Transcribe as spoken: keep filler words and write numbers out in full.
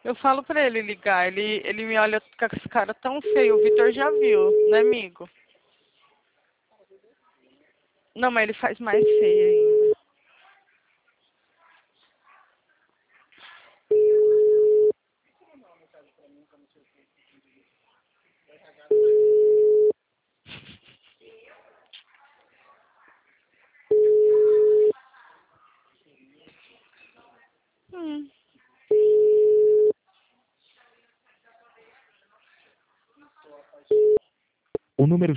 Eu falo pra ele ligar, ele, ele me olha com esse cara tão feio. O Vitor já viu, né, amigo? Não, mas ele faz mais feio ainda. Hum. O número